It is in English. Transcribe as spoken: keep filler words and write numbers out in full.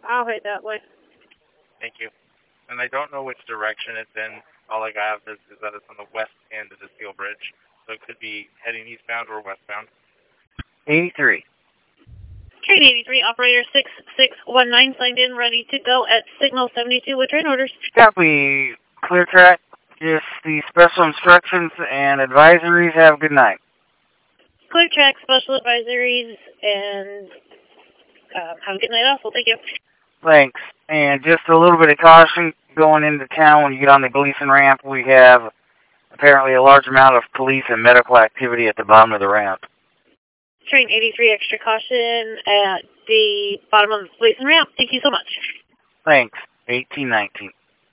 I'll head that way. Thank you. And I don't know which direction it's in. All I have is, is that it's on the west end of the steel bridge. So it could be heading eastbound or westbound. eighty-three. Train eighty-three, operator six six one nine, signed in, ready to go at signal seventy-two with train orders. Copy. Clear track. Just the special instructions and advisories. Have a good night. Clear track, special advisories, and uh, have a good night also. Thank you. Thanks. And just a little bit of caution going into town when you get on the Gleason ramp. We have apparently a large amount of police and medical activity at the bottom of the ramp. Train eighty-three, extra caution at the bottom of the Gleason ramp. Thank you so much. Thanks. eighteen nineteen.